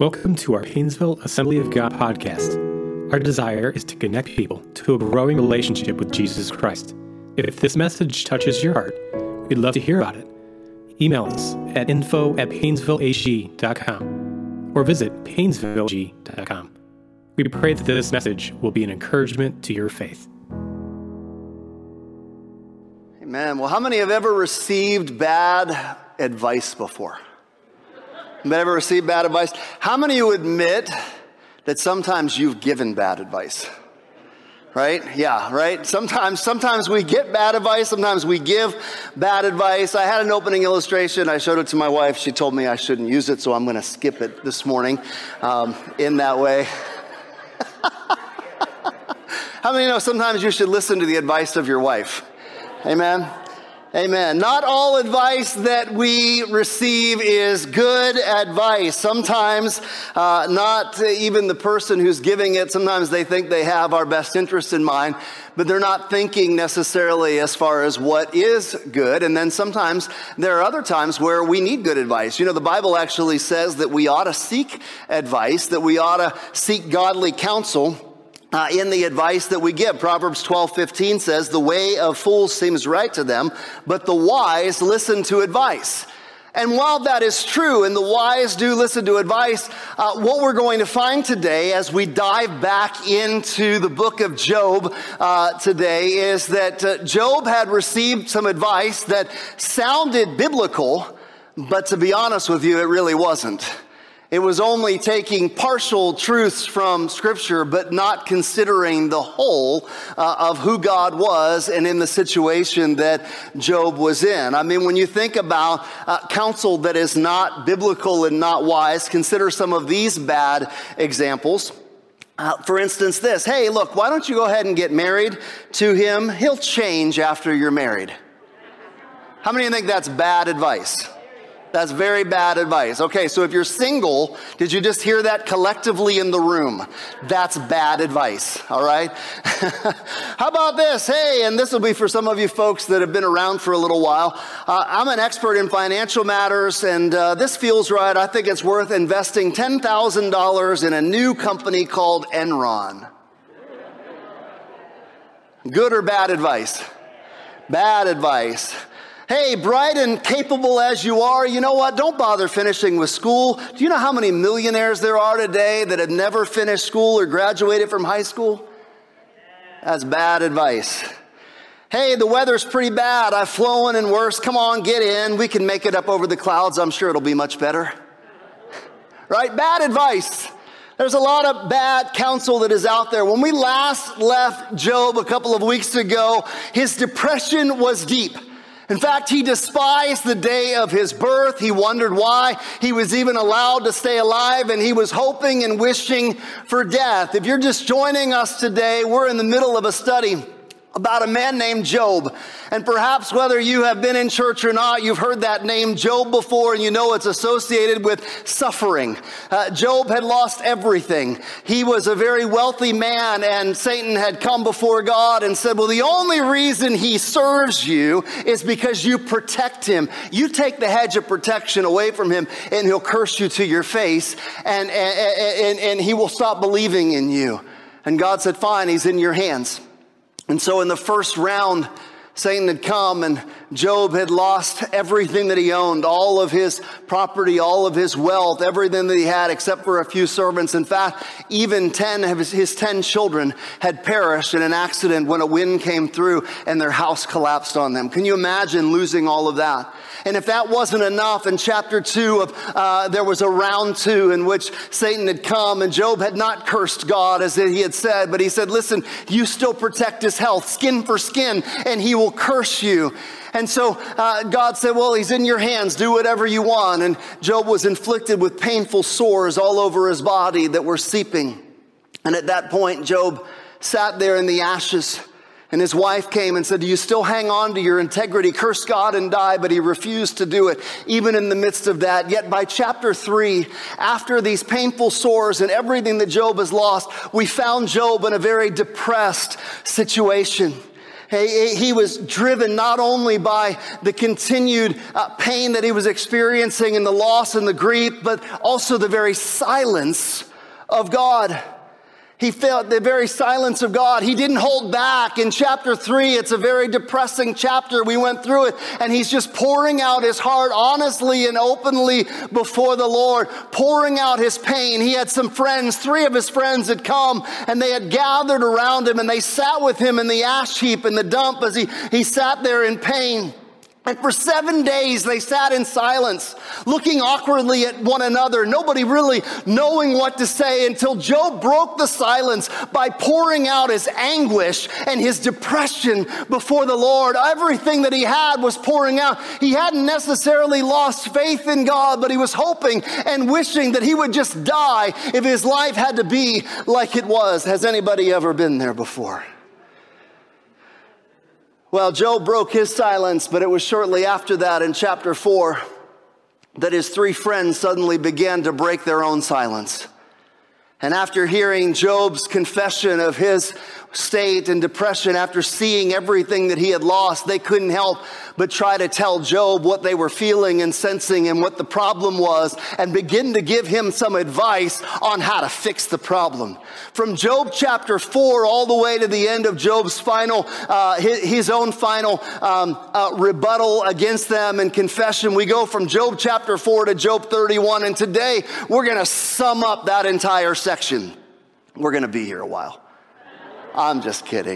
Welcome to our Painesville Assembly of God podcast. Our desire is to connect people to a growing relationship with Jesus Christ. If this message touches your heart, we'd love to hear about it. Email us at info@painesvilleag.com or visit painesvilleag.com. We pray that this message will be an encouragement to your faith. Amen. Well, how many have ever received bad advice before? Ever received bad advice? How many of you admit that sometimes you've given bad advice? Right? Yeah, right? Sometimes we get bad advice. Sometimes we give bad advice. I had an opening illustration. I showed it to my wife. She told me I shouldn't use it, so I'm going to skip it this morning in that way. How many know sometimes you should listen to the advice of your wife? Amen? Amen. Not all advice that we receive is good advice. Sometimes not even the person who's giving it, sometimes they think they have our best interest in mind, but they're not thinking necessarily as far as what is good. And then sometimes there are other times where we need good advice. You know, the Bible actually says that we ought to seek advice, that we ought to seek godly counsel in the advice that we give. Proverbs 12:15 says, "The way of fools seems right to them, but the wise listen to advice." And while that is true, and the wise do listen to advice, what we're going to find today as we dive back into the book of Job today is that Job had received some advice that sounded biblical, but to be honest with you, it really wasn't. It was only taking partial truths from Scripture, but not considering the whole of who God was and in the situation that Job was in. I mean, when you think about counsel that is not biblical and not wise, consider some of these bad examples. For instance, this: hey, look, why don't you go ahead and get married to him? He'll change after you're married. How many of you think that's bad advice? That's very bad advice. Okay, so if you're single, did you just hear that collectively in the room? That's bad advice, all right? How about this? Hey, and this will be for some of you folks that have been around for a little while. I'm an expert in financial matters, and this feels right. I think it's worth investing $10,000 in a new company called Enron. Good or bad advice? Bad advice. Hey, bright and capable as you are, you know what? Don't bother finishing with school. Do you know how many millionaires there are today that have never finished school or graduated from high school? That's bad advice. Hey, the weather's pretty bad. I've flown and worse. Come on, get in. We can make it up over the clouds. I'm sure it'll be much better. Right? Bad advice. There's a lot of bad counsel that is out there. When we last left Job a couple of weeks ago, his depression was deep. In fact, he despised the day of his birth. He wondered why he was even allowed to stay alive, and he was hoping and wishing for death. If you're just joining us today, we're in the middle of a study about a man named Job. And perhaps whether you have been in church or not, you've heard that name Job before, and you know it's associated with suffering. Job had lost everything. He was a very wealthy man, and Satan had come before God and said, well, the only reason he serves you is because you protect him. You take the hedge of protection away from him, and he'll curse you to your face, and he will stop believing in you. And God said, fine, he's in your hands. And so in the first round, Satan had come, and Job had lost everything that he owned, all of his property, all of his wealth, everything that he had except for a few servants. In fact, even 10 of his 10 children had perished in an accident when a wind came through and their house collapsed on them. Can you imagine losing all of that? And if that wasn't enough, in chapter 2 there was a round 2 in which Satan had come, and Job had not cursed God as he had said, but he said, listen, you still protect his health, skin for skin, and he will curse you. And so God said, well, he's in your hands. Do whatever you want. And Job was inflicted with painful sores all over his body that were seeping. And at that point, Job sat there in the ashes. And his wife came and said, do you still hang on to your integrity? Curse God and die. But he refused to do it, even in the midst of that. Yet by chapter 3, after these painful sores and everything that Job has lost, we found Job in a very depressed situation. He was driven not only by the continued pain that he was experiencing and the loss and the grief, but also the very silence of God. He felt the very silence of God. He didn't hold back. In chapter 3, it's a very depressing chapter. We went through it, and he's just pouring out his heart honestly and openly before the Lord, pouring out his pain. He had some friends, 3 of his friends had come, and they had gathered around him, and they sat with him in the ash heap in the dump as he sat there in pain. And for 7 days, they sat in silence, looking awkwardly at one another, nobody really knowing what to say, until Job broke the silence by pouring out his anguish and his depression before the Lord. Everything that he had was pouring out. He hadn't necessarily lost faith in God, but he was hoping and wishing that he would just die if his life had to be like it was. Has anybody ever been there before? Well, Job broke his silence, but it was shortly after that in chapter 4 that his 3 friends suddenly began to break their own silence. And after hearing Job's confession of his state and depression, after seeing everything that he had lost, they couldn't help but try to tell Job what they were feeling and sensing and what the problem was, and begin to give him some advice on how to fix the problem. From Job chapter 4 all the way to the end of Job's final, his own final rebuttal against them and confession, we go from Job chapter 4 to Job 31, and today we're going to sum up that entire section. We're going to be here a while. I'm just kidding.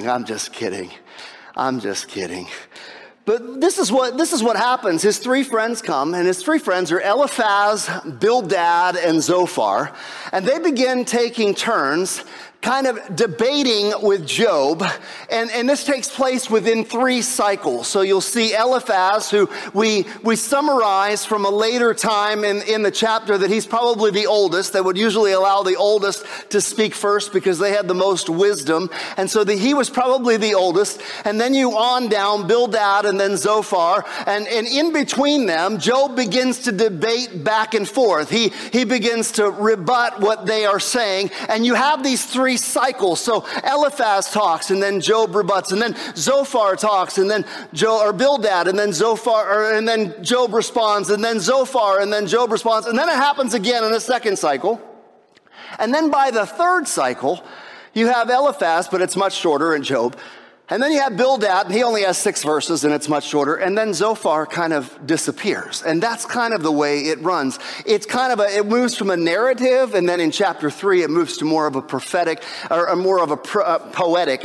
But this is what happens. His 3 friends come, and his 3 friends are Eliphaz, Bildad, and Zophar. And they begin taking turns kind of debating with Job, and this takes place within 3 cycles. So you'll see Eliphaz, who we summarize from a later time in the chapter that he's probably the oldest. They would usually allow the oldest to speak first because they had the most wisdom, and so he was probably the oldest. And then you on down, Bildad and then Zophar, and in between them, Job begins to debate back and forth. He begins to rebut what they are saying, and you have these 3 cycles. So Eliphaz talks, and then Job rebuts, and then Zophar talks, and then Bildad, and then Zophar, and then Job responds, and then Zophar, and then Job responds, and then it happens again in a second cycle. And then by the 3rd cycle, you have Eliphaz, but it's much shorter in Job. And then you have Bildad, and he only has 6 verses, and it's much shorter. And then Zophar kind of disappears. And that's kind of the way it runs. It's kind of it moves from a narrative, and then in chapter 3, it moves to more of a prophetic, or more of a poetic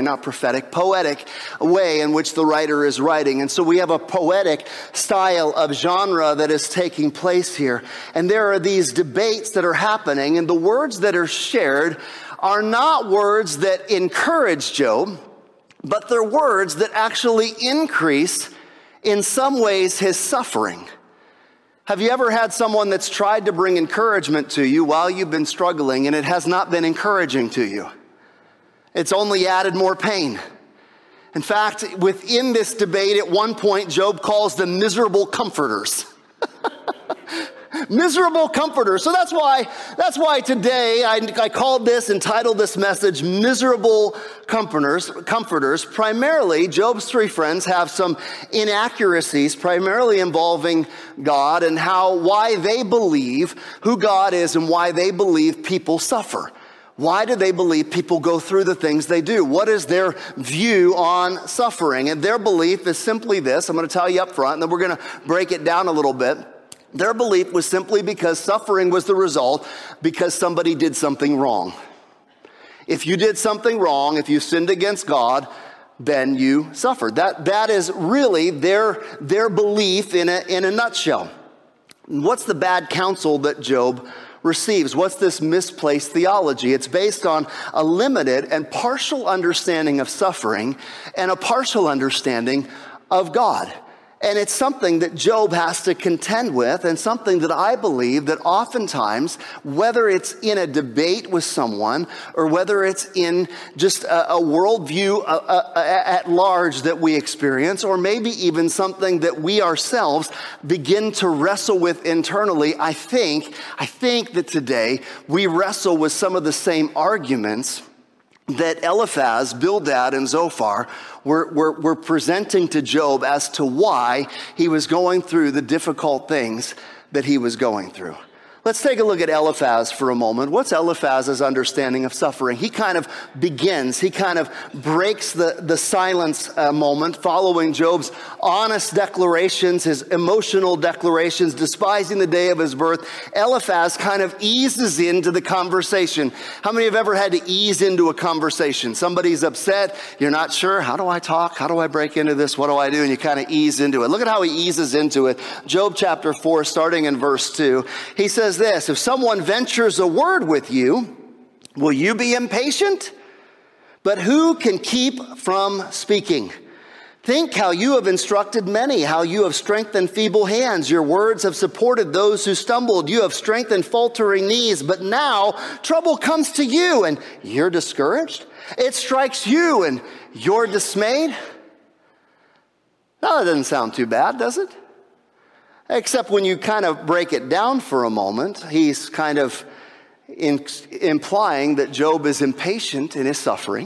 way in which the writer is writing. And so we have a poetic style of genre that is taking place here. And there are these debates that are happening, and the words that are shared are not words that encourage Job, but they're words that actually increase, in some ways, his suffering. Have you ever had someone that's tried to bring encouragement to you while you've been struggling, and it has not been encouraging to you? It's only added more pain. In fact, within this debate, at one point, Job calls them miserable comforters. Miserable comforters. So that's why today I entitled this message, Miserable Comforters. Primarily, Job's 3 friends have some inaccuracies, primarily involving God and why they believe who God is and why they believe people suffer. Why do they believe people go through the things they do? What is their view on suffering? And their belief is simply this. I'm going to tell you up front, and then we're going to break it down a little bit. Their belief was simply because suffering was the result because somebody did something wrong. If you did something wrong, if you sinned against God, then you suffered. That is really their belief in a nutshell. What's the bad counsel that Job receives? What's this misplaced theology? It's based on a limited and partial understanding of suffering and a partial understanding of God. And it's something that Job has to contend with, and something that I believe that oftentimes, whether it's in a debate with someone or whether it's in just a worldview at large that we experience, or maybe even something that we ourselves begin to wrestle with internally, I think that today we wrestle with some of the same arguments that Eliphaz, Bildad, and Zophar we're presenting to Job as to why he was going through the difficult things that he was going through. Let's take a look at Eliphaz for a moment. What's Eliphaz's understanding of suffering? He kind of breaks the silence moment following Job's honest declarations, his emotional declarations, despising the day of his birth. Eliphaz kind of eases into the conversation. How many have ever had to ease into a conversation? Somebody's upset, you're not sure, how do I talk? How do I break into this? What do I do? And you kind of ease into it. Look at how he eases into it. Job chapter 4, starting in verse 2, he says this, if someone ventures a word with you, will you be impatient? But who can keep from speaking? Think how you have instructed many, how you have strengthened feeble hands. Your words have supported those who stumbled. You have strengthened faltering knees. But now trouble comes to you and you're discouraged. It strikes you and you're dismayed. Now that doesn't sound too bad, does it? Except when you kind of break it down for a moment, he's kind of implying that Job is impatient in his suffering.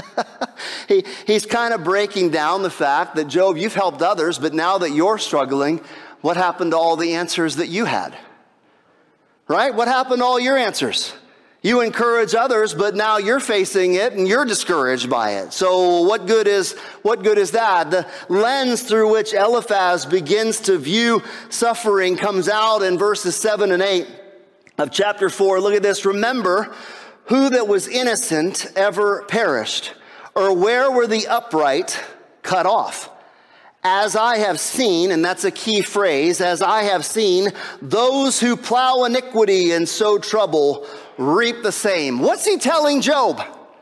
He's kind of breaking down the fact that, Job, you've helped others, but now that you're struggling, what happened to all the answers that you had? Right? What happened to all your answers? You encourage others, but now you're facing it and you're discouraged by it. So what good is that? The lens through which Eliphaz begins to view suffering comes out in verses 7 and 8 of chapter 4. Look at this. Remember who that was innocent ever perished, or where were the upright cut off? As I have seen, and that's a key phrase, as I have seen, those who plow iniquity and sow trouble reap the same. What's he telling Job?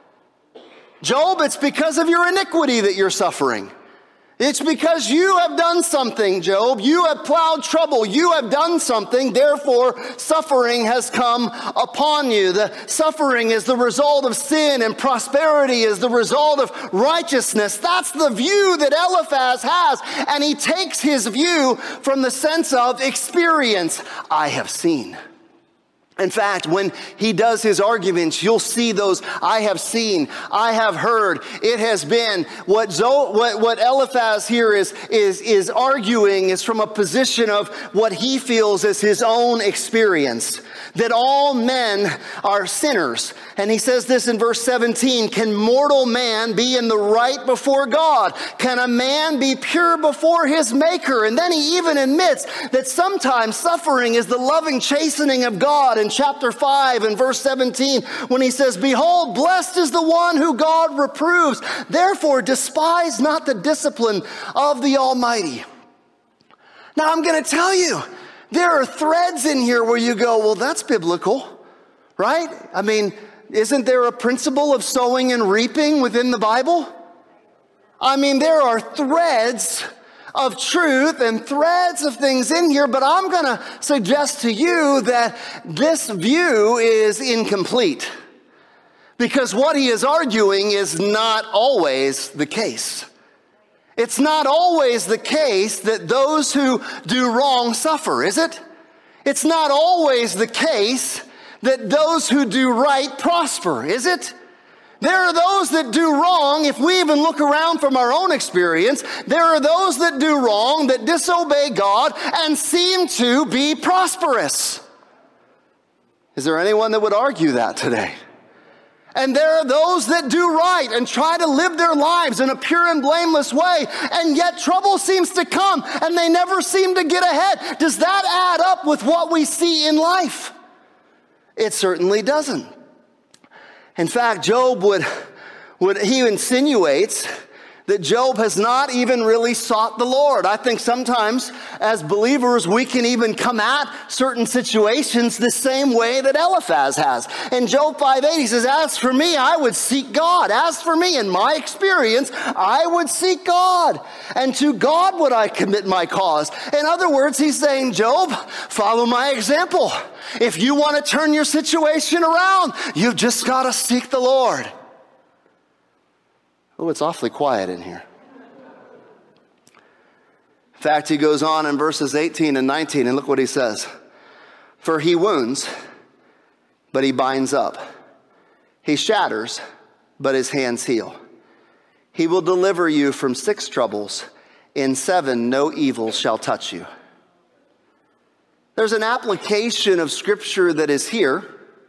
Job, it's because of your iniquity that you're suffering. It's because you have done something, Job. You have plowed trouble. You have done something. Therefore, suffering has come upon you. The suffering is the result of sin, and prosperity is the result of righteousness. That's the view that Eliphaz has. And he takes his view from the sense of experience. I have seen. In fact, when he does his arguments, you'll see those I have seen, I have heard. It has been what Eliphaz here is arguing is from a position of what he feels is his own experience. That all men are sinners. And he says this in verse 17, can mortal man be in the right before God? Can a man be pure before his maker? And then he even admits that sometimes suffering is the loving chastening of God in chapter 5 and verse 17 when he says, behold, blessed is the one who God reproves. Therefore, despise not the discipline of the Almighty. Now, I'm going to tell you, there are threads in here where you go, well, that's biblical, right? I mean, isn't there a principle of sowing and reaping within the Bible? I mean, there are threads of truth and threads of things in here, but I'm going to suggest to you that this view is incomplete because what he is arguing is not always the case. It's not always the case that those who do wrong suffer, is it? It's not always the case that those who do right prosper, is it? There are those that do wrong. If we even look around from our own experience, there are those that do wrong, that disobey God, and seem to be prosperous. Is there anyone that would argue that today? And there are those that do right and try to live their lives in a pure and blameless way, and yet trouble seems to come and they never seem to get ahead. Does that add up with what we see in life? It certainly doesn't. In fact, Job he insinuates that Job has not even really sought the Lord. I think sometimes as believers, we can even come at certain situations the same way that Eliphaz has. In Job 5:8, he says, as for me, I would seek God. As for me, in my experience, I would seek God. And to God would I commit my cause. In other words, he's saying, Job, follow my example. If you want to turn your situation around, you've just got to seek the Lord. Oh, it's awfully quiet in here. In fact, he goes on in verses 18 and 19, and look what he says. For he wounds, but he binds up. He shatters, but his hands heal. He will deliver you from 6 troubles. In 7, no evil shall touch you. There's an application of Scripture that is here,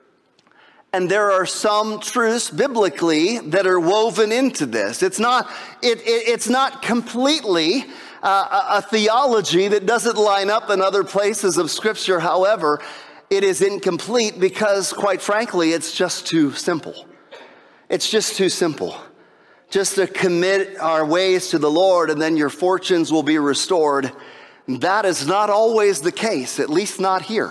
and there are some truths biblically that are woven into this. It's not completely a theology that doesn't line up in other places of Scripture. However, it is incomplete because, quite frankly, it's just too simple. It's just too simple. Just to commit our ways to the Lord and then your fortunes will be restored. That is not always the case, at least not here.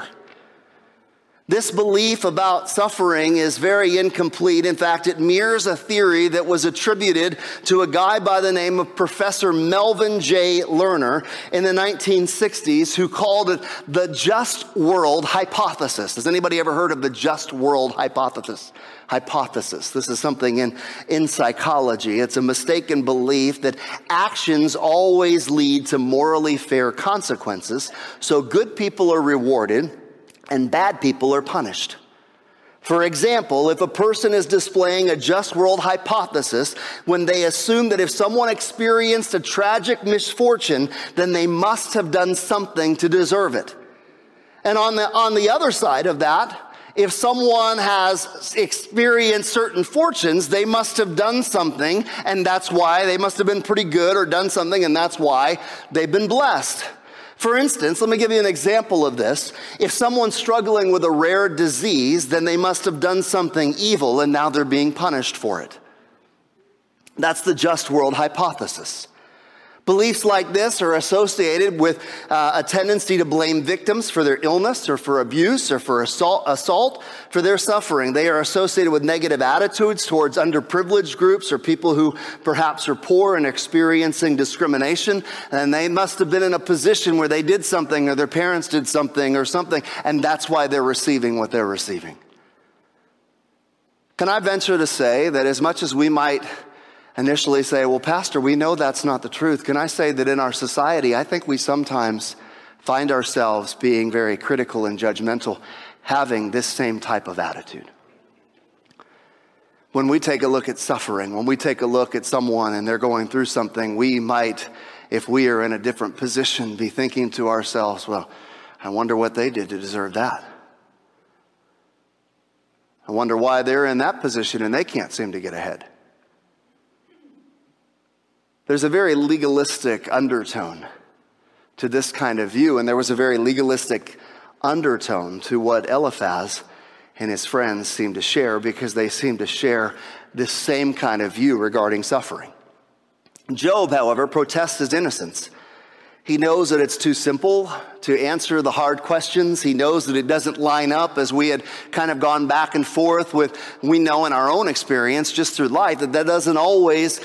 This belief about suffering is very incomplete. In fact, it mirrors a theory that was attributed to a guy by the name of Professor Melvin J. Lerner in the 1960s, who called it the just world hypothesis. Has anybody ever heard of the just world hypothesis? This is something in psychology. It's a mistaken belief that actions always lead to morally fair consequences. So good people are rewarded and bad people are punished. For example, if a person is displaying a just world hypothesis when they assume that if someone experienced a tragic misfortune, then they must have done something to deserve it. And on the other side of that, if someone has experienced certain fortunes, they must have done something, and that's why they must have been pretty good or done something, and that's why they've been blessed. For instance, let me give you an example of this. If someone's struggling with a rare disease, then they must have done something evil, and now they're being punished for it. That's the just world hypothesis. Beliefs like this are associated with a tendency to blame victims for their illness or for abuse or for assault for their suffering. They are associated with negative attitudes towards underprivileged groups or people who perhaps are poor and experiencing discrimination. And they must have been in a position where they did something or their parents did something or something, and that's why they're receiving what they're receiving. Can I venture to say that as much as we might initially say, well, Pastor, we know that's not the truth. Can I say that in our society, I think we sometimes find ourselves being very critical and judgmental, having this same type of attitude. When we take a look at suffering, when we take a look at someone and they're going through something, we might, if we are in a different position, be thinking to ourselves, well, I wonder what they did to deserve that. I wonder why they're in that position and they can't seem to get ahead. There's a very legalistic undertone to this kind of view, and there was a very legalistic undertone to what Eliphaz and his friends seemed to share, because they seemed to share this same kind of view regarding suffering. Job, however, protests his innocence. He knows that it's too simple to answer the hard questions. He knows that it doesn't line up, as we had kind of gone back and forth with. We know in our own experience just through life that doesn't always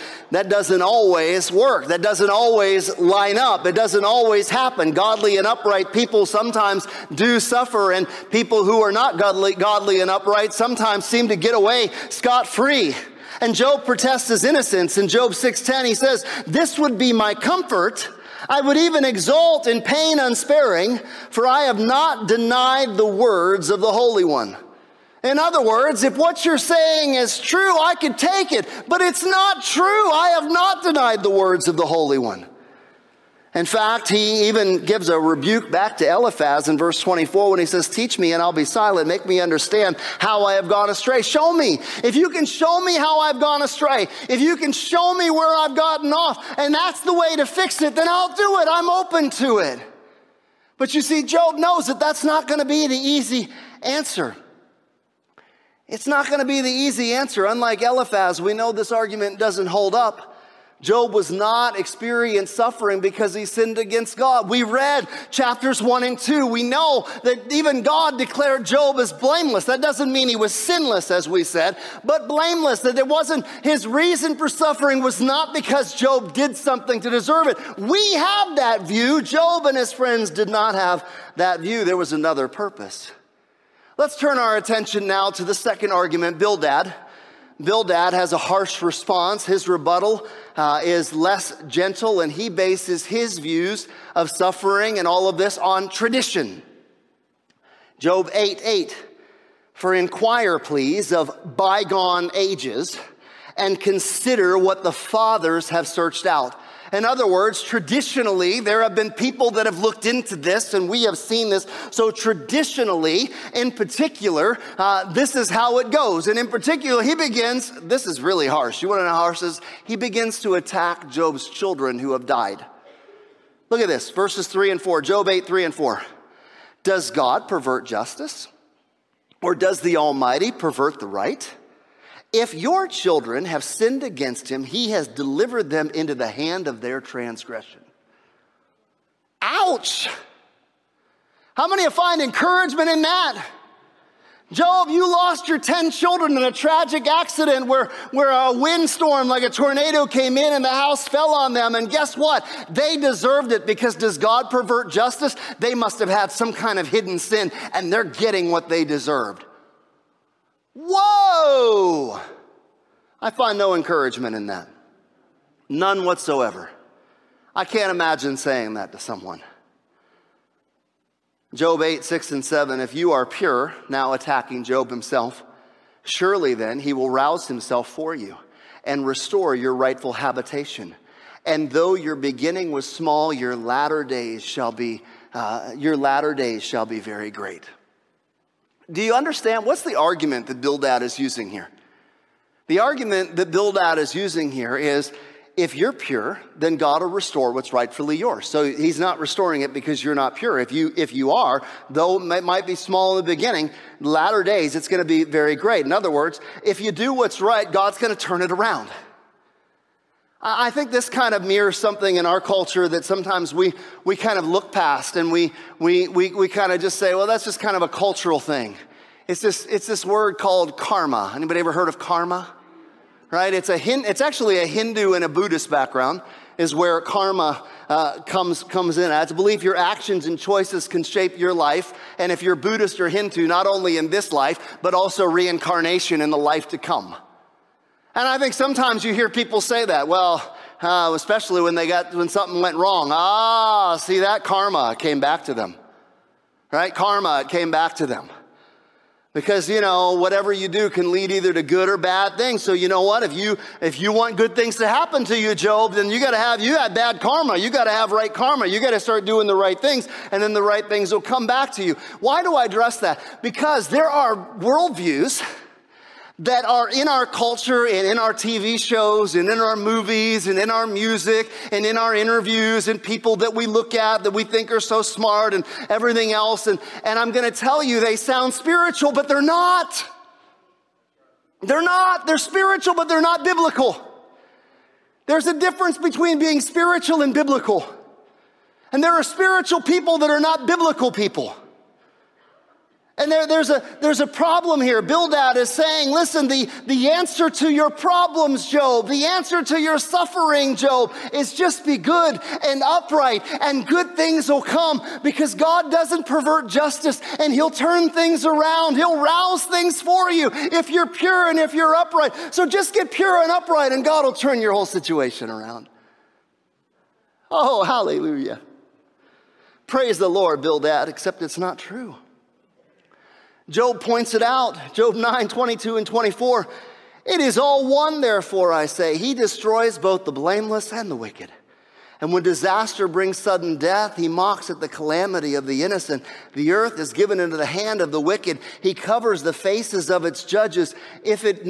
work. That doesn't always line up. It doesn't always happen. Godly and upright people sometimes do suffer, and people who are not godly and upright sometimes seem to get away scot-free. And Job protests his innocence. In Job 6:10, he says, "This would be my comfort. I would even exult in pain unsparing, for I have not denied the words of the Holy One." In other words, if what you're saying is true, I could take it, but it's not true. I have not denied the words of the Holy One. In fact, he even gives a rebuke back to Eliphaz in verse 24 when he says, "Teach me and I'll be silent. Make me understand how I have gone astray." Show me. If you can show me how I've gone astray, if you can show me where I've gotten off, and that's the way to fix it, then I'll do it. I'm open to it. But you see, Job knows that that's not going to be the easy answer. It's not going to be the easy answer. Unlike Eliphaz, we know this argument doesn't hold up. Job was not experiencing suffering because he sinned against God. We read chapters 1 and 2. We know that even God declared Job as blameless. That doesn't mean he was sinless, as we said, but blameless. That it wasn't, his reason for suffering was not because Job did something to deserve it. We have that view. Job and his friends did not have that view. There was another purpose. Let's turn our attention now to the second argument, Bildad. Bildad has a harsh response. His rebuttal is less gentle, and he bases his views of suffering and all of this on tradition. Job 8:8, "For inquire, please, of bygone ages, and consider what the fathers have searched out. In other words, traditionally, there have been people that have looked into this, and we have seen this. So traditionally, in particular, this is how it goes. And in particular, he begins, this is really harsh. You want to know how harsh this is? He begins to attack Job's children who have died. Look at this, verses 3 and 4, Job 8, 3 and 4. Does God pervert justice? Or does the Almighty pervert the right? If your children have sinned against him, he has delivered them into the hand of their transgression. Ouch! How many of you find encouragement in that? Job, you lost your 10 children in a tragic accident where a windstorm like a tornado came in and the house fell on them. And guess what? They deserved it, because does God pervert justice? They must have had some kind of hidden sin, and they're getting what they deserved. Whoa! I find no encouragement in that. None whatsoever. I can't imagine saying that to someone. Job 8, 6 and 7, if you are pure, now attacking Job himself, surely then he will rouse himself for you and restore your rightful habitation. And though your beginning was small, your latter days shall be very great. Do you understand? What's the argument that Bildad is using here? The argument that Bildad is using here is, if you're pure, then God will restore what's rightfully yours. So he's not restoring it because you're not pure. If you are, though it might be small in the beginning, latter days, it's going to be very great. In other words, if you do what's right, God's going to turn it around. I think this kind of mirrors something in our culture that sometimes we kind of look past, and we kind of just say, well, that's just kind of a cultural thing. It's this word called karma. Anybody ever heard of karma? Right? It's actually a Hindu and a Buddhist background is where karma comes in. I believe your actions and choices can shape your life. And if you're Buddhist or Hindu, not only in this life, but also reincarnation in the life to come. And I think sometimes you hear people say that, well, especially when something went wrong. See that? Karma came back to them. Right? Karma came back to them. Because, whatever you do can lead either to good or bad things. So you know what? If you want good things to happen to you, Job, then you had bad karma. You got to have right karma. You got to start doing the right things, and then the right things will come back to you. Why do I address that? Because there are worldviews that are in our culture and in our TV shows and in our movies and in our music and in our interviews, and people that we look at that we think are so smart and everything else. And I'm going to tell you, they sound spiritual, but they're not. They're not. They're spiritual, but they're not biblical. There's a difference between being spiritual and biblical. And there are spiritual people that are not biblical people. And there's a problem here. Bildad is saying, listen, the answer to your problems, Job, the answer to your suffering, Job, is just be good and upright, and good things will come, because God doesn't pervert justice, and he'll turn things around. He'll rouse things for you if you're pure and if you're upright. So just get pure and upright, and God will turn your whole situation around. Oh, hallelujah. Praise the Lord, Bildad, except it's not true. Job points it out, Job 9, 22 and 24. It is all one, therefore, I say. He destroys both the blameless and the wicked. And when disaster brings sudden death, he mocks at the calamity of the innocent. The earth is given into the hand of the wicked. He covers the faces of its judges. If it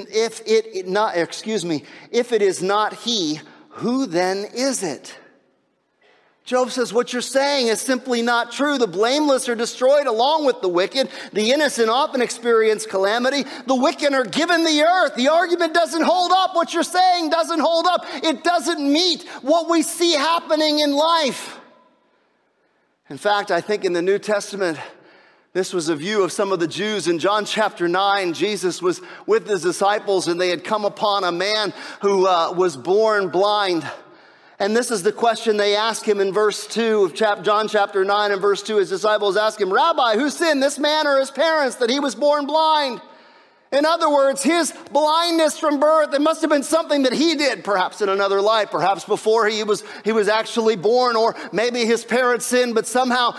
is not he, who then is it? Job says, what you're saying is simply not true. The blameless are destroyed along with the wicked. The innocent often experience calamity. The wicked are given the earth. The argument doesn't hold up. What you're saying doesn't hold up. It doesn't meet what we see happening in life. In fact, I think in the New Testament, this was a view of some of the Jews. In John chapter 9, Jesus was with his disciples, and they had come upon a man who was born blind. And this is the question they ask him in verse 2 of John chapter 9 and verse 2. His disciples ask him, Rabbi, who sinned, this man or his parents, that he was born blind? In other words, his blindness from birth, it must have been something that he did, perhaps in another life, perhaps before he was actually born, or maybe his parents sinned, but somehow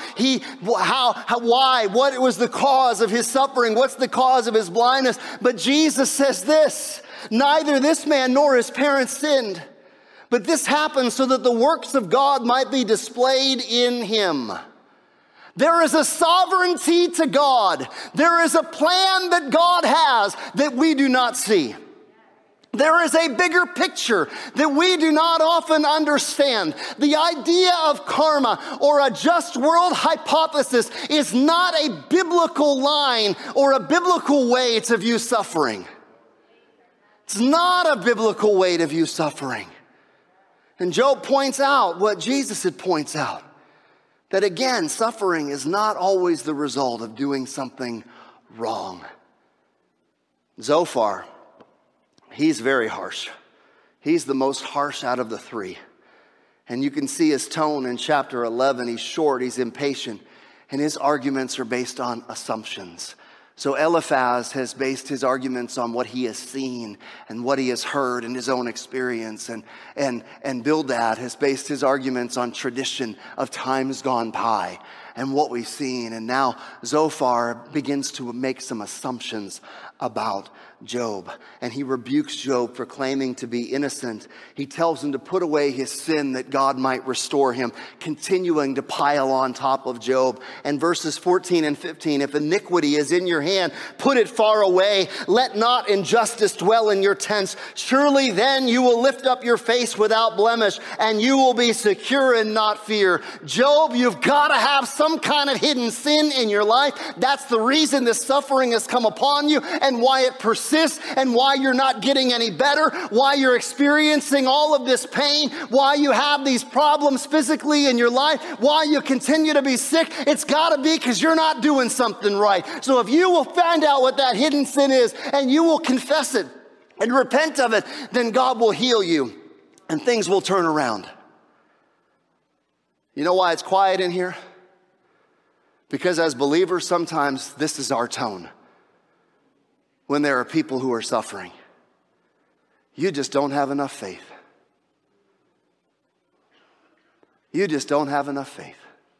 why? What was the cause of his suffering? What's the cause of his blindness? But Jesus says this, neither this man nor his parents sinned, but this happened so that the works of God might be displayed in him. There is a sovereignty to God. There is a plan that God has that we do not see. There is a bigger picture that we do not often understand. The idea of karma or a just world hypothesis is not a biblical line or a biblical way to view suffering. It's not a biblical way to view suffering. And Job points out what Jesus had points out. That again, suffering is not always the result of doing something wrong. Zophar, he's very harsh. He's the most harsh out of the three. And you can see his tone in chapter 11. He's short, he's impatient, and his arguments are based on assumptions. So Eliphaz has based his arguments on what he has seen and what he has heard in his own experience. And Bildad has based his arguments on tradition of times gone by and what we've seen. And now Zophar begins to make some assumptions about Job. And he rebukes Job for claiming to be innocent. He tells him to put away his sin that God might restore him, continuing to pile on top of Job. And verses 14 and 15, if iniquity is in your hand, put it far away. Let not injustice dwell in your tents. Surely then you will lift up your face without blemish, and you will be secure and not fear. Job, you've got to have some kind of hidden sin in your life. That's the reason this suffering has come upon you and why it persists and why you're not getting any better, why you're experiencing all of this pain, why you have these problems physically in your life, why you continue to be sick. It's got to be because you're not doing something right. So if you will find out what that hidden sin is and you will confess it and repent of it, then God will heal you and things will turn around. You know why it's quiet in here? Because as believers, sometimes this is our tone. When there are people who are suffering, you just don't have enough faith. You just don't have enough faith.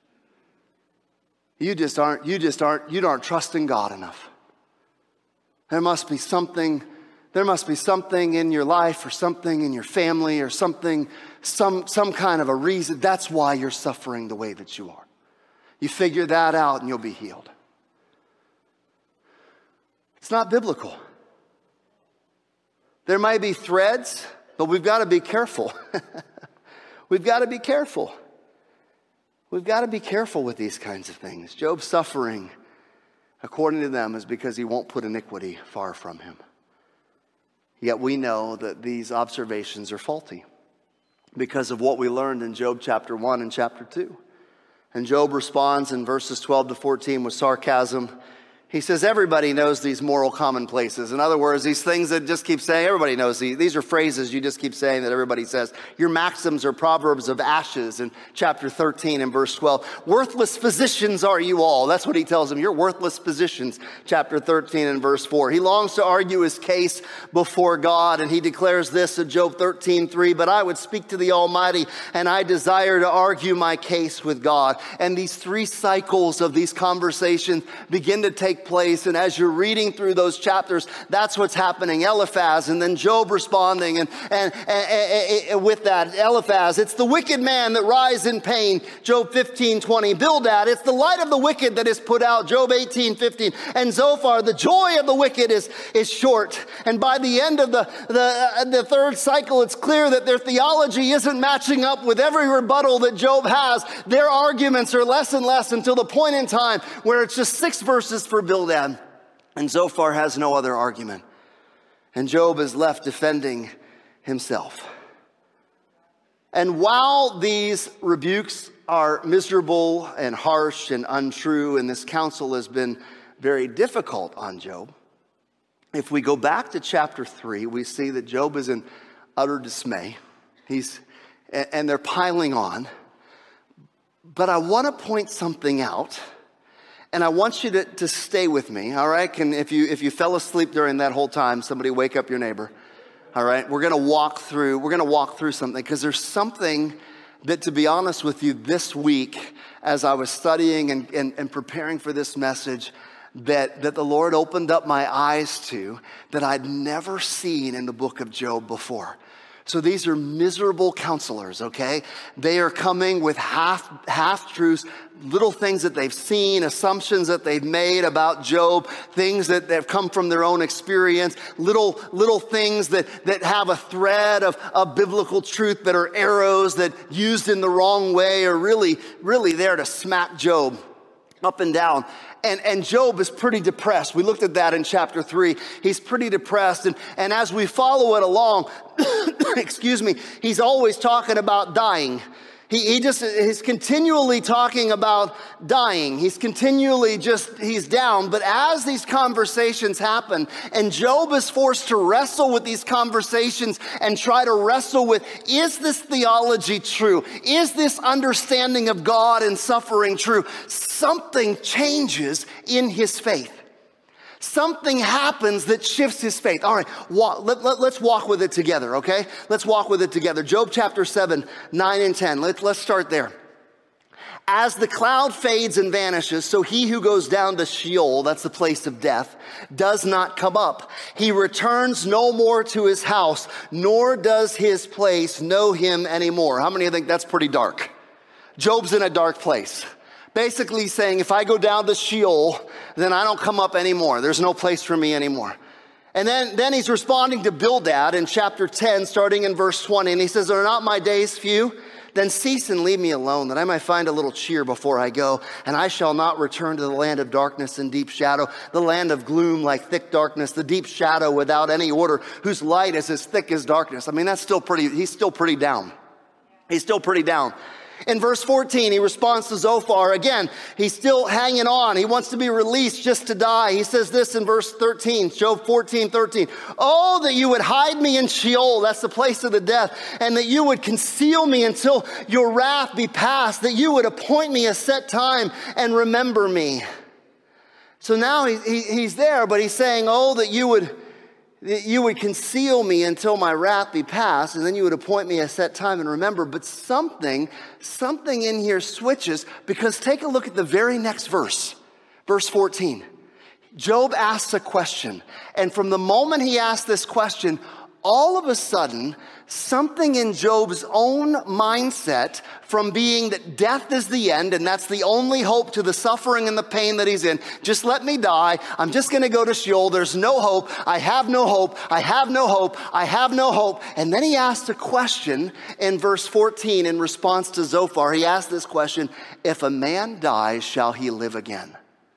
You aren't trusting God enough. There must be something in your life or something in your family or something, some kind of a reason. That's why you're suffering the way that you are. You figure that out and you'll be healed. It's not biblical. There might be threads, but we've got to be careful. We've got to be careful. We've got to be careful with these kinds of things. Job's suffering, according to them, is because he won't put iniquity far from him. Yet we know that these observations are faulty because of what we learned in Job chapter 1 and chapter 2. And Job responds in verses 12 to 14 with sarcasm. He says, everybody knows these moral commonplaces. In other words, these things that just keep saying, everybody knows these. These are phrases you just keep saying that everybody says. Your maxims are proverbs of ashes in chapter 13 and verse 12. Worthless physicians are you all. That's what he tells them. You're worthless physicians, chapter 13 and verse 4. He longs to argue his case before God, and he declares this in Job 13:3. But I would speak to the Almighty, and I desire to argue my case with God. And these three cycles of these conversations begin to take place, and as you're reading through those chapters, that's what's happening. Eliphaz, and then Job responding, and with that, Eliphaz, it's the wicked man that rise in pain, Job 15:20. Bildad, it's the light of the wicked that is put out, Job 18:15. And Zophar, the joy of the wicked is short. And by the end of the third cycle, it's clear that their theology isn't matching up with every rebuttal that Job has. Their arguments are less and less until the point in time where it's just 6 verses for Bildad, and Zophar has no other argument. And Job is left defending himself. And while these rebukes are miserable and harsh and untrue, and this counsel has been very difficult on Job, if we go back to chapter 3, we see that Job is in utter dismay. And they're piling on. But I want to point something out. And I want you to stay with me, all right? If you fell asleep during that whole time, somebody wake up your neighbor, all right? We're going to walk through something, because there's something that, to be honest with you, this week, as I was studying and preparing for this message, that the Lord opened up my eyes to, that I'd never seen in the book of Job before. So these are miserable counselors, okay? They are coming with half-truths, little things that they've seen, assumptions that they've made about Job, things that have come from their own experience, little things that have a thread of biblical truth that are arrows that used in the wrong way are really there to smack Job up and down. And Job is pretty depressed. We looked at that in chapter 3. He's pretty depressed. And as we follow it along, excuse me, he's always talking about dying. He's continually talking about dying. He's down. But as these conversations happen, and Job is forced to wrestle with these conversations and try to wrestle with, is this theology true? Is this understanding of God and suffering true? Something changes in his faith. Something happens that shifts his faith. All right, let's walk with it together, okay? Let's walk with it together. Job chapter 7, 9 and 10. Let's start there. As the cloud fades and vanishes, so he who goes down to Sheol, that's the place of death, does not come up. He returns no more to his house, nor does his place know him anymore. How many of you think that's pretty dark? Job's in a dark place. Basically saying, if I go down to Sheol, then I don't come up anymore. There's no place for me anymore. And then he's responding to Bildad in chapter 10, starting in verse 20. And he says, are not my days few? Then cease and leave me alone, that I might find a little cheer before I go. And I shall not return to the land of darkness and deep shadow, the land of gloom like thick darkness, the deep shadow without any order, whose light is as thick as darkness. I mean, he's still pretty down. He's still pretty down. In verse 14, he responds to Zophar. Again, he's still hanging on. He wants to be released just to die. He says this in verse 13, Job 14:13. Oh, that you would hide me in Sheol, that's the place of the death, and that you would conceal me until your wrath be past, that you would appoint me a set time and remember me. So now he's there, but he's saying, oh, that you would conceal me until my wrath be past, and then you would appoint me a set time and remember. But something in here switches, because take a look at the very next verse, verse 14. Job asks a question, and from the moment he asks this question, all of a sudden, something in Job's own mindset, from being that death is the end and that's the only hope to the suffering and the pain that he's in. Just let me die. I'm just going to go to Sheol. There's no hope. I have no hope. I have no hope. I have no hope. And then he asked a question in verse 14 in response to Zophar. He asked this question, if a man dies, shall he live again?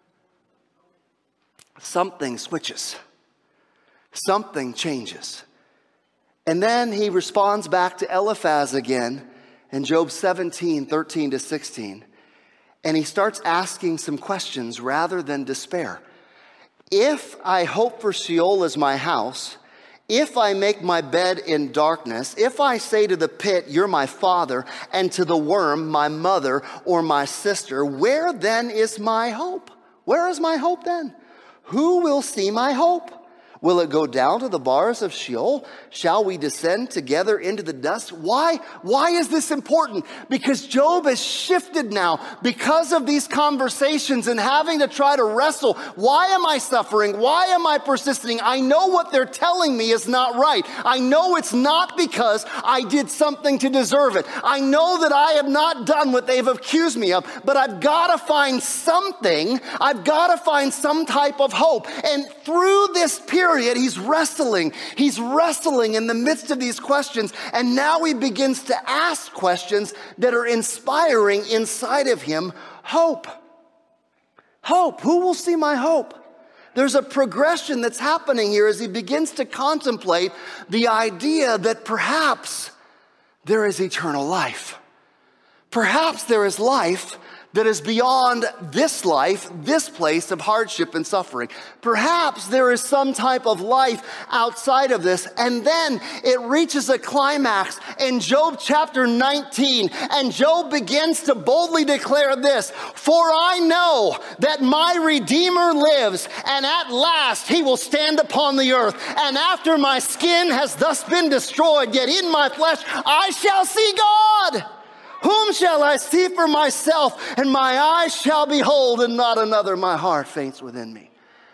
Something switches. Something changes. And then he responds back to Eliphaz again in Job 17, 13 to 16. And he starts asking some questions rather than despair. If I hope for Sheol as my house, if I make my bed in darkness, if I say to the pit, you're my father, and to the worm, my mother or my sister, where then is my hope? Where is my hope then? Who will see my hope? Will it go down to the bars of Sheol? Shall we descend together into the dust? Why is this important? Because Job has shifted now because of these conversations and having to try to wrestle. Why am I suffering? Why am I persisting? I know what they're telling me is not right. I know it's not because I did something to deserve it. I know that I have not done what they've accused me of, but I've got to find something. I've got to find some type of hope. And through this period, he's wrestling in the midst of these questions, and now he begins to ask questions that are inspiring inside of him hope. Hope. Who will see my hope? There's a progression that's happening here as he begins to contemplate the idea that perhaps there is eternal life. Perhaps there is life that is beyond this life, this place of hardship and suffering. Perhaps there is some type of life outside of this, and then it reaches a climax in Job chapter 19, and Job begins to boldly declare this: "For I know that my Redeemer lives, and at last he will stand upon the earth. And after my skin has thus been destroyed, yet in my flesh I shall see God. Whom shall I see for myself? And my eyes shall behold, and not another. My heart faints within me."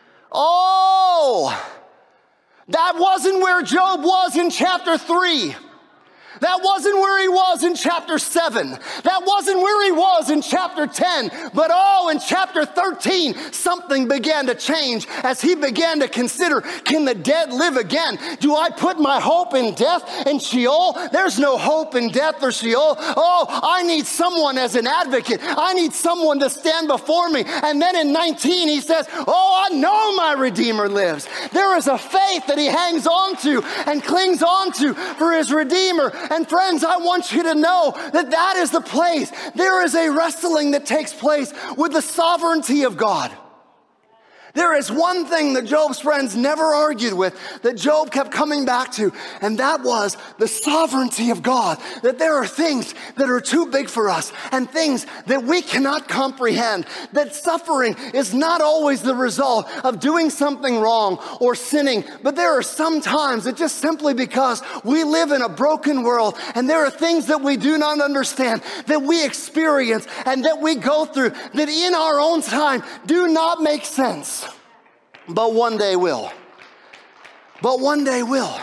Oh, that wasn't where Job was in chapter 3. That wasn't where he was in chapter 7. That wasn't where he was in chapter 10. But in chapter 13, something began to change as he began to consider, can the dead live again? Do I put my hope in death and Sheol? There's no hope in death or Sheol. Oh, I need someone as an advocate. I need someone to stand before me. And then in 19, he says, "Oh, I know my Redeemer lives." There is a faith that he hangs on to and clings on to for his Redeemer. And friends, I want you to know that that is the place. There is a wrestling that takes place with the sovereignty of God. There is one thing that Job's friends never argued with, that Job kept coming back to, and that was the sovereignty of God. That there are things that are too big for us and things that we cannot comprehend. That suffering is not always the result of doing something wrong or sinning, but there are some times that just simply because we live in a broken world and there are things that we do not understand, that we experience and that we go through, that in our own time do not make sense. But one day will. But one day will.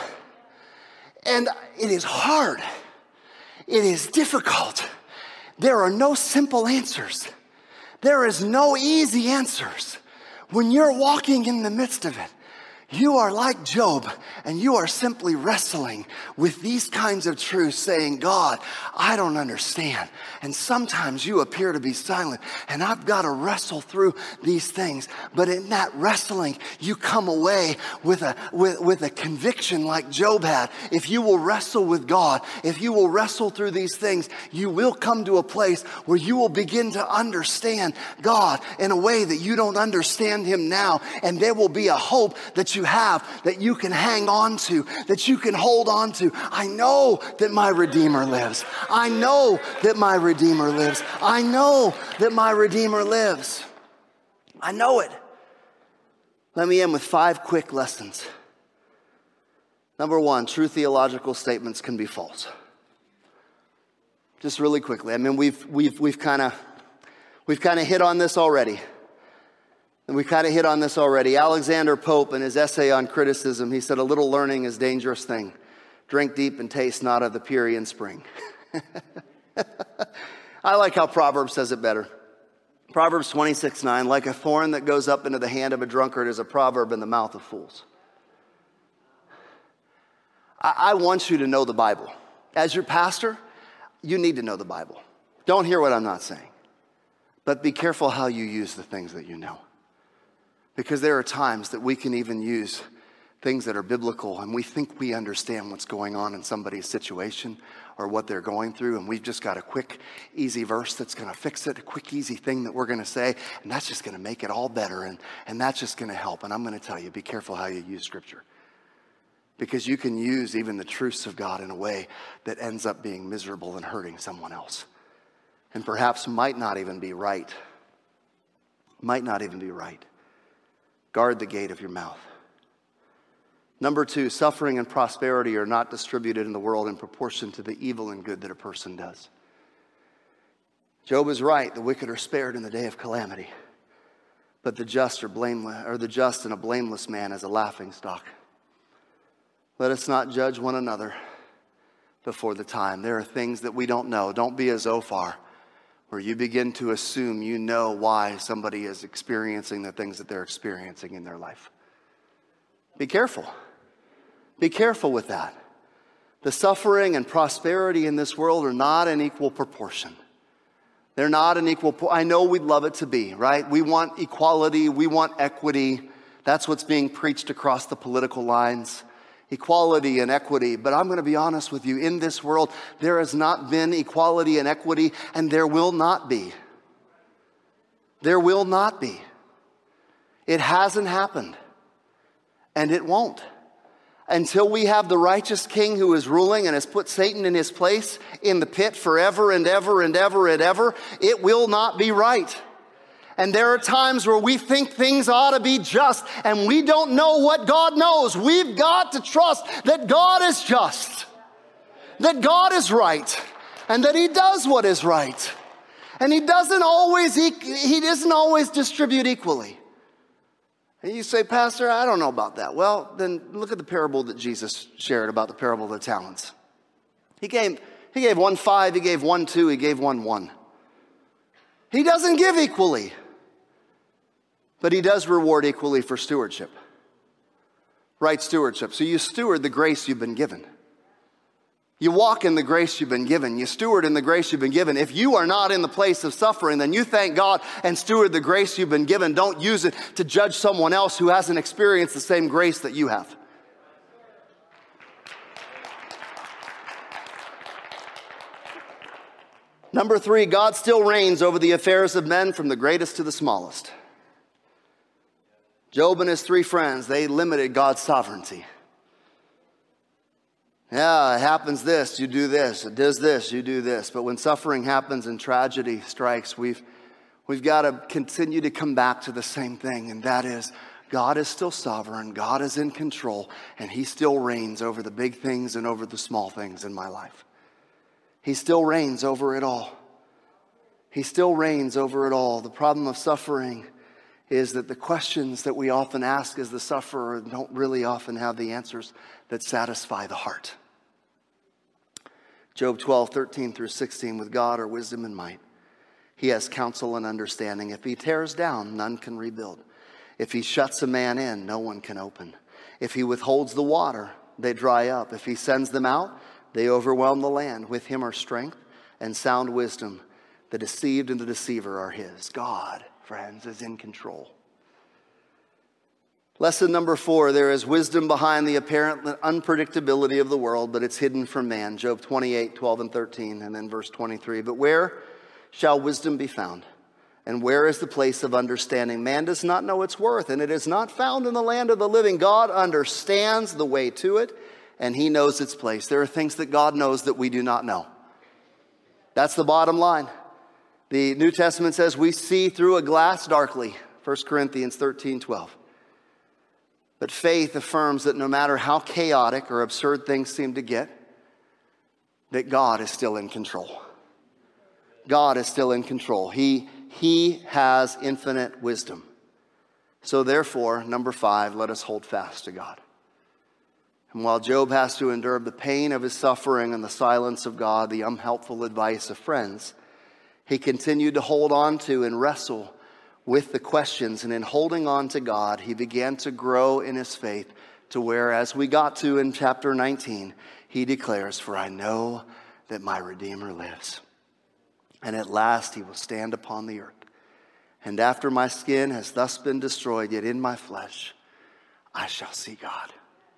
And it is hard. It is difficult. There are no simple answers. There is no easy answers. When you're walking in the midst of it, you are like Job, and you are simply wrestling with these kinds of truths, saying, "God, I don't understand." And sometimes you appear to be silent, and I've got to wrestle through these things. But in that wrestling, you come away with a conviction like Job had. If you will wrestle with God, if you will wrestle through these things, you will come to a place where you will begin to understand God in a way that you don't understand him now. And there will be a hope that you have, that you can hang on to, that you can hold on to. I know that my Redeemer lives. I know that my Redeemer lives. I know that my Redeemer lives. I know it. Let me end with 5 quick lessons. Number 1, true theological statements can be false. Just really quickly. I mean, we've kind of hit on this already. And we kind of hit on this already. Alexander Pope, in his essay on criticism, he said, "A little learning is a dangerous thing. Drink deep and taste not of the Pierian spring." I like how Proverbs says it better. Proverbs 26:9, "Like a thorn that goes up into the hand of a drunkard is a proverb in the mouth of fools." I want you to know the Bible. As your pastor, you need to know the Bible. Don't hear what I'm not saying. But be careful how you use the things that you know. Because there are times that we can even use things that are biblical and we think we understand what's going on in somebody's situation or what they're going through, and we've just got a quick, easy verse that's going to fix it, a quick, easy thing that we're going to say, and that's just going to make it all better, and that's just going to help. And I'm going to tell you, be careful how you use Scripture. Because you can use even the truths of God in a way that ends up being miserable and hurting someone else. And perhaps might not even be right. Might not even be right. Guard the gate of your mouth. Number 2, suffering and prosperity are not distributed in the world in proportion to the evil and good that a person does. Job is right. The wicked are spared in the day of calamity, but the just are blameless, or the just and a blameless man is a laughingstock. Let us not judge one another before the time. There are things that we don't know. Don't be a Zophar, where you begin to assume you know why somebody is experiencing the things that they're experiencing in their life. Be careful. Be careful with that. The suffering and prosperity in this world are not in equal proportion. They're not in equal. I know we'd love it to be, right? We want equality. We want equity. That's what's being preached across the political lines. Equality and equity. But I'm going to be honest with you. In this world, there has not been equality and equity, and there will not be. There will not be. It hasn't happened. And it won't. Until we have the righteous king who is ruling and has put Satan in his place in the pit forever and ever and ever and ever, it will not be right. And there are times where we think things ought to be just and we don't know what God knows. We've got to trust that God is just, that God is right, and that he does what is right. And he doesn't always distribute equally. And you say, Pastor, I don't know about that. Well, then look at the parable that Jesus shared about the parable of the talents. He gave 1 5, he gave 1 2, he gave 1 1. He doesn't give equally, but he does reward equally for stewardship. Right stewardship. So you steward the grace you've been given. You walk in the grace you've been given. You steward in the grace you've been given. If you are not in the place of suffering, then you thank God and steward the grace you've been given. Don't use it to judge someone else who hasn't experienced the same grace that you have. Number 3, God still reigns over the affairs of men from the greatest to the smallest. Job and his 3 friends, they limited God's sovereignty. Yeah, it happens this, you do this. It does this, you do this. But when suffering happens and tragedy strikes, we've got to continue to come back to the same thing, and that is God is still sovereign, God is in control, and he still reigns over the big things and over the small things in my life. He still reigns over it all. He still reigns over it all. The problem of suffering is that the questions that we often ask as the sufferer don't really often have the answers that satisfy the heart. Job 12, 13 through 16, with God are wisdom and might. He has counsel and understanding. If he tears down, none can rebuild. If he shuts a man in, no one can open. If he withholds the water, they dry up. If he sends them out, they overwhelm the land. With him are strength and sound wisdom. The deceived and the deceiver are his. God, friends, is in control. Lesson number 4, there is wisdom behind the apparent unpredictability of the world, but it's hidden from man. Job 28, 12 and 13, and then verse 23. But where shall wisdom be found? And where is the place of understanding? Man does not know its worth, and it is not found in the land of the living. God understands the way to it, and he knows its place. There are things that God knows that we do not know. That's the bottom line. The New Testament says we see through a glass darkly, 1 Corinthians 13, 12. But faith affirms that no matter how chaotic or absurd things seem to get, that God is still in control. God is still in control. He has infinite wisdom. So therefore, number 5, let us hold fast to God. And while Job has to endure the pain of his suffering and the silence of God, the unhelpful advice of friends, he continued to hold on to and wrestle with the questions. And in holding on to God, he began to grow in his faith to where, as we got to in chapter 19, he declares, "For I know that my Redeemer lives. And at last he will stand upon the earth. And after my skin has thus been destroyed, yet in my flesh I shall see God."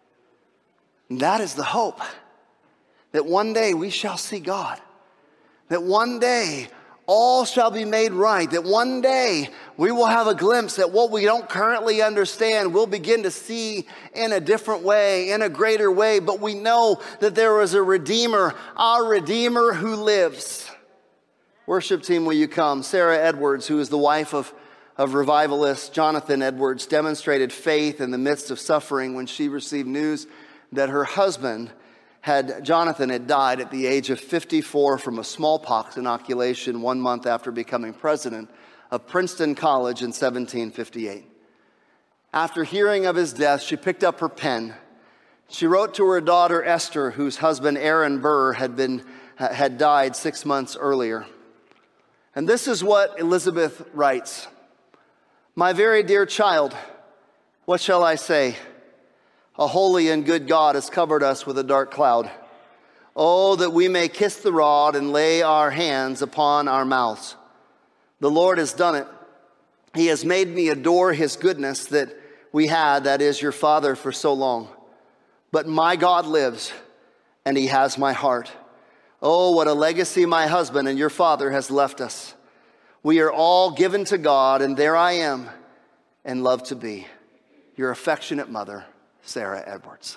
And that is the hope, that one day we shall see God. That one day all shall be made right. That one day we will have a glimpse at what we don't currently understand. We'll begin to see in a different way, in a greater way. But we know that there is a Redeemer, our Redeemer who lives. Worship team, will you come? Sarah Edwards, who is the wife of revivalist Jonathan Edwards, demonstrated faith in the midst of suffering when she received news that her husband, Jonathan, had died at the age of 54 from a smallpox inoculation 1 month after becoming president of Princeton College in 1758. After hearing of his death, she picked up her pen. She wrote to her daughter Esther, whose husband Aaron Burr had died 6 months earlier. And this is what Elizabeth writes: "My very dear child, what shall I say? A holy and good God has covered us with a dark cloud. Oh, that we may kiss the rod and lay our hands upon our mouths. The Lord has done it. He has made me adore his goodness that we had, that is, your father, for so long. But my God lives, and he has my heart. Oh, what a legacy my husband and your father has left us. We are all given to God, and there I am, and love to be your affectionate mother, Sarah Edwards.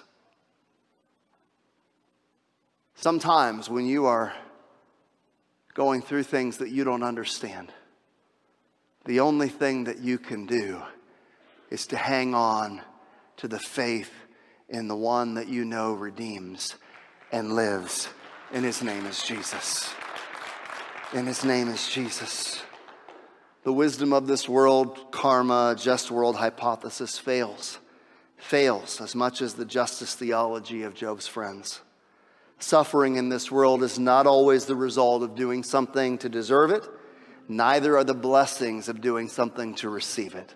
Sometimes when you are going through things that you don't understand, the only thing that you can do is to hang on to the faith in the one that you know redeems and lives, and his name is Jesus. And his name is Jesus. The wisdom of this world, karma, just world hypothesis fails as much as the justice theology of Job's friends. Suffering in this world is not always the result of doing something to deserve it. Neither are the blessings of doing something to receive it.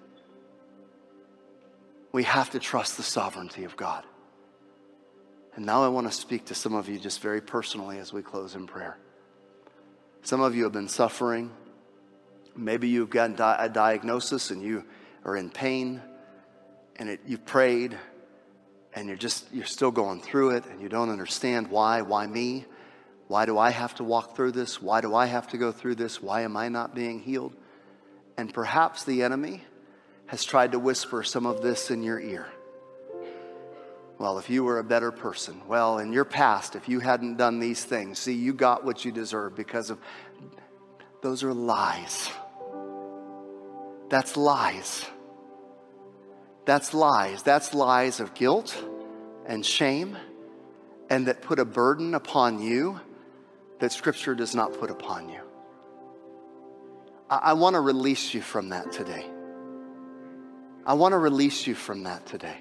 We have to trust the sovereignty of God. And now I want to speak to some of you just very personally as we close in prayer. Some of you have been suffering. Maybe you've gotten a diagnosis and you are in pain, and you've prayed and you're still going through it, and you don't understand why me? Why do I have to walk through this? Why do I have to go through this? Why am I not being healed? And perhaps the enemy has tried to whisper some of this in your ear. Well, if you were a better person, well, in your past, if you hadn't done these things, see, you got what you deserve because of, those are lies. That's lies. That's lies. That's lies of guilt and shame, and that put a burden upon you that Scripture does not put upon you. I want to release you from that today. I want to release you from that today.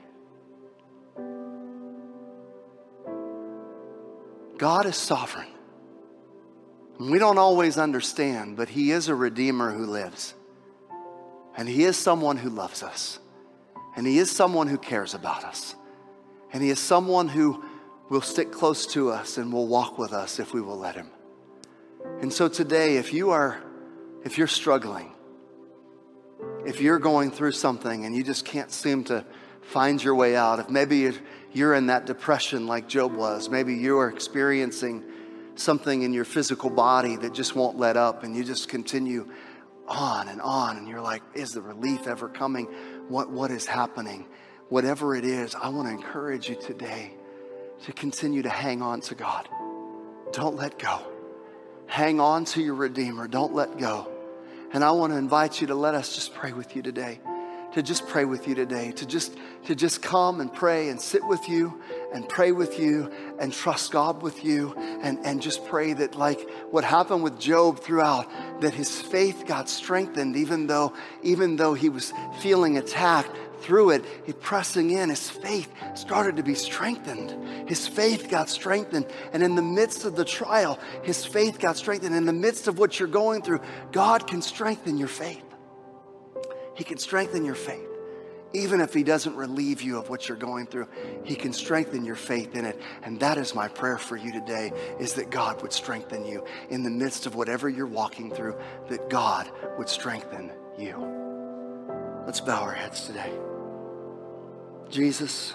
God is sovereign. We don't always understand, but he is a Redeemer who lives. And he is someone who loves us. And he is someone who cares about us. And he is someone who will stick close to us and will walk with us if we will let him. And so today, if you're struggling, if you're going through something and you just can't seem to find your way out, if maybe you're in that depression like Job was, maybe you are experiencing something in your physical body that just won't let up, and you just continue on, and you're like, is the relief ever coming? What is happening? Whatever it is, I want to encourage you today to continue to hang on to God. Don't let go. Hang on to your Redeemer. Don't let go. And I want to invite you to let us just pray with you today. To just pray with you today. To just come and pray and sit with you and pray with you and trust God with you and just pray that, like what happened with Job throughout, that his faith got strengthened even though he was feeling attacked. Through it, he pressing in, his faith started to be strengthened. His faith got strengthened. And in the midst of the trial, his faith got strengthened. In the midst of what you're going through, God can strengthen your faith. He can strengthen your faith. Even if he doesn't relieve you of what you're going through, he can strengthen your faith in it. And that is my prayer for you today, is that God would strengthen you in the midst of whatever you're walking through, that God would strengthen you. Let's bow our heads today. Jesus,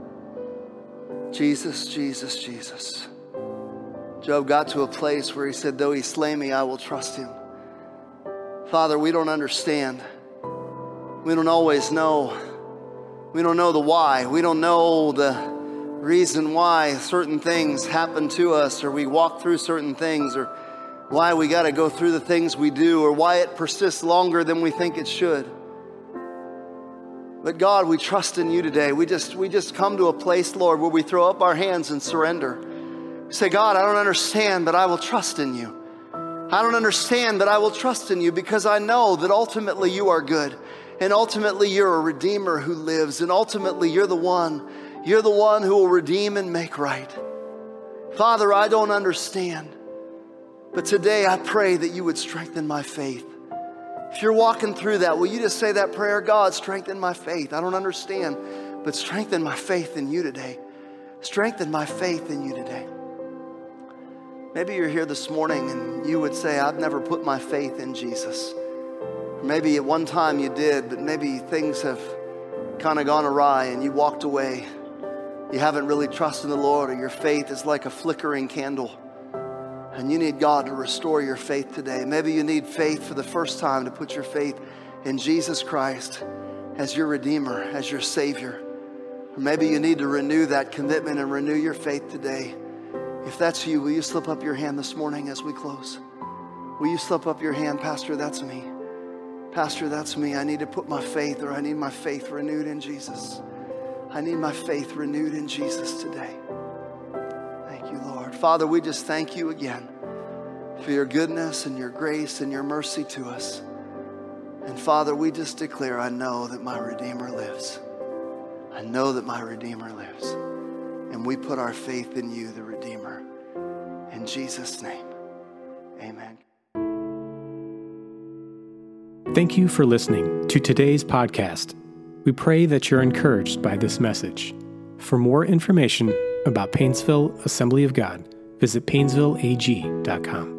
Jesus, Jesus, Jesus. Job got to a place where he said, though he slay me, I will trust him. Father, we don't understand. We don't always know. We don't know the why. We don't know the reason why certain things happen to us, or we walk through certain things, or why we got to go through the things we do, or why it persists longer than we think it should. But God, we trust in you today. We just come to a place, Lord, where we throw up our hands and surrender. We say, God, I don't understand, but I will trust in you. I don't understand, but I will trust in you, because I know that ultimately you are good. And ultimately you're a Redeemer who lives. And ultimately you're the one who will redeem and make right. Father, I don't understand, but today I pray that you would strengthen my faith. If you're walking through that, will you just say that prayer? God, strengthen my faith. I don't understand, but strengthen my faith in you today. Strengthen my faith in you today. Maybe you're here this morning and you would say, I've never put my faith in Jesus. Maybe at one time you did, but maybe things have kind of gone awry and you walked away. You haven't really trusted the Lord, or your faith is like a flickering candle. and you need God to restore your faith today. Maybe you need faith for the first time to put your faith in Jesus Christ as your Redeemer, as your Savior. Or maybe you need to renew that commitment and renew your faith today. If that's you, will you slip up your hand this morning as we close? Will you slip up your hand? Pastor, that's me. Pastor, that's me. I need to put my faith, or I need my faith renewed in Jesus. I need my faith renewed in Jesus today. Thank you, Lord. Father, we just thank you again for your goodness and your grace and your mercy to us. And Father, we just declare, I know that my Redeemer lives. I know that my Redeemer lives. And we put our faith in you, the Redeemer. In Jesus' name, amen. Thank you for listening to today's podcast. We pray that you're encouraged by this message. For more information about Painesville Assembly of God, visit painesvilleag.com.